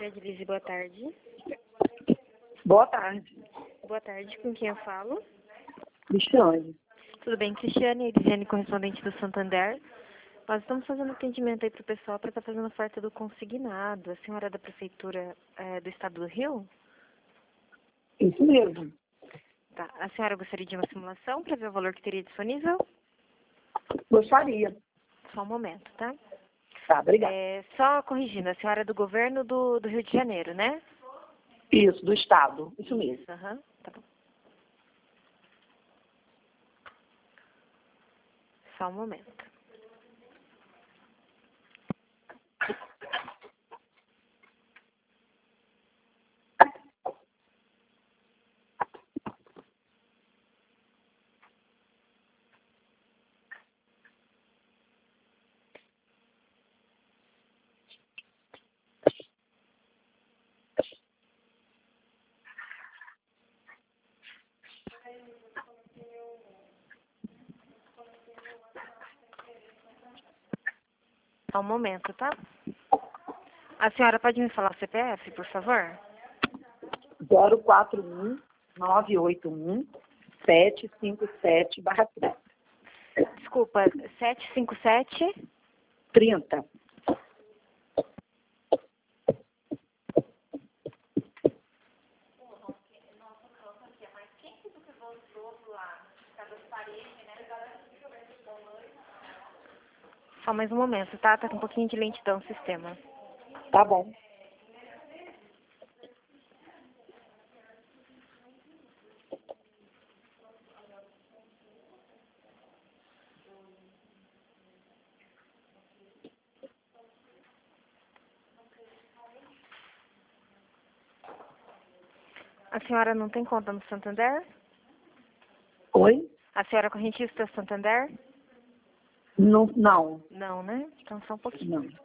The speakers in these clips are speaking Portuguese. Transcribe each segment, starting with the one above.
Edilize, boa tarde. Boa tarde. Boa tarde, com quem eu falo? Cristiane. Tudo bem, Cristiane, Elisiane, correspondente do Santander. Nós estamos fazendo atendimento aí para o pessoal para estar fazendo oferta do consignado. A senhora é da Prefeitura do Estado do Rio? Isso mesmo. Tá. A senhora gostaria de uma simulação para ver o valor que teria disponível? Gostaria. Só um momento, tá? Tá, obrigada. Só corrigindo, a senhora é do governo do Rio de Janeiro, né? Isso, do Estado. Isso mesmo. Aham, tá bom. Só um momento. Só um momento, tá? A senhora pode me falar o CPF, por favor? 041-981-757/30. Desculpa, 757? 30. Só mais um momento, tá? Tá com um pouquinho de lentidão o sistema. Tá bom. A senhora não tem conta no Santander? Oi? A senhora é correntista do Santander? Não, não. Não, né? Então só um pouquinho. Não.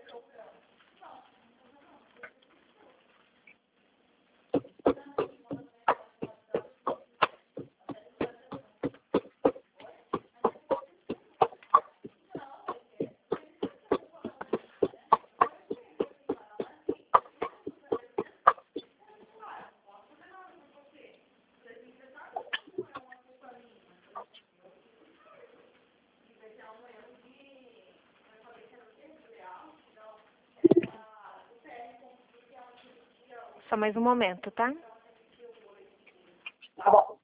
Só mais um momento, tá? Tá bom.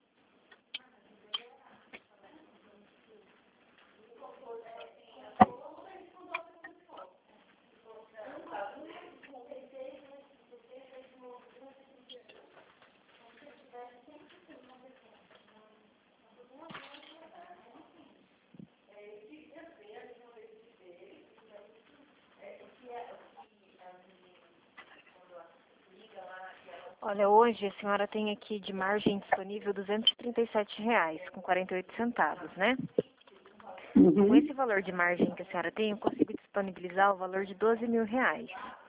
Olha, hoje a senhora tem aqui de margem disponível R$ 237,48, né? Com Uhum. esse valor de margem que a senhora tem, eu consigo disponibilizar o valor de R$ 12.000.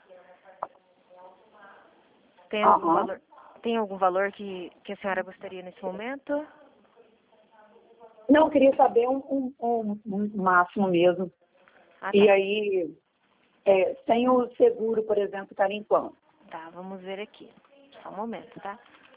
Tem algum Aham. valor, tem algum valor que a senhora gostaria nesse momento? Não, eu queria saber um máximo mesmo. Ah, E tá. aí, sem o seguro, por exemplo, estaria em quanto? Tá, vamos ver aqui. Só um momento, tá?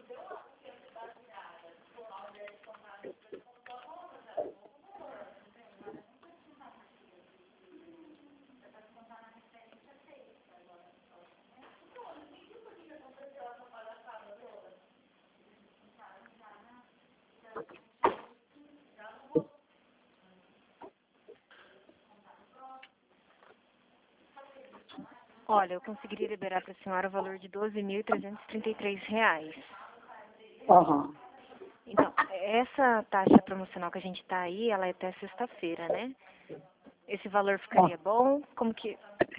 Olha, eu conseguiria liberar para a senhora o valor de R$ 12.333. Aham. Então, essa taxa promocional que a gente está aí, ela é até sexta-feira, né? Esse valor ficaria bom? Como que...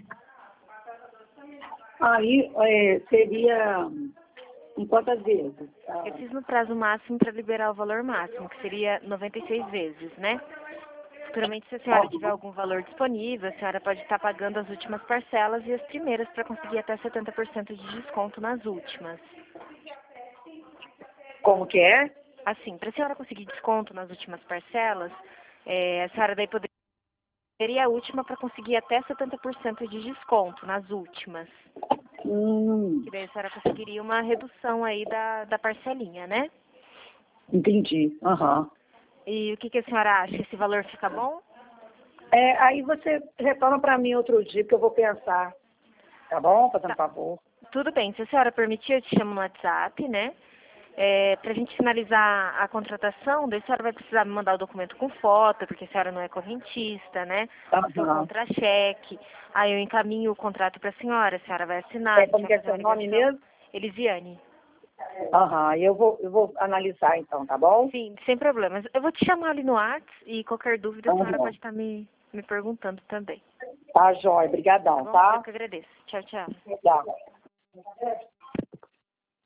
Aí, seria em quantas vezes? Eu fiz no prazo máximo para liberar o valor máximo, que seria 96 vezes, né? Futuramente, se a senhora tiver algum valor disponível, a senhora pode estar pagando as últimas parcelas e as primeiras para conseguir até 70% de desconto nas últimas. Como que é? Assim, para a senhora conseguir desconto nas últimas parcelas, a senhora daí poderia a última para conseguir até 70% de desconto nas últimas. Que daí a senhora conseguiria uma redução aí da parcelinha, né? Entendi. Aham. E o que a senhora acha? Esse valor fica bom? Aí você retorna para mim outro dia, que eu vou pensar. Tá bom? Fazendo favor. Tudo bem, se a senhora permitir, eu te chamo no WhatsApp, né? Para a gente finalizar a contratação, daí a senhora vai precisar me mandar o documento com foto, porque a senhora não é correntista, né? O seu contra-cheque. Aí eu encaminho o contrato para a senhora vai assinar. Como que é seu nome mesmo? Elisiane. Aham, eu vou analisar então, tá bom? Sim, sem problemas. Eu vou te chamar ali no WhatsApp e qualquer dúvida a senhora pode estar me perguntando também. Tá, jóia. Obrigadão, Tá bom? tá? Eu que agradeço. Tchau, tchau. Tchau.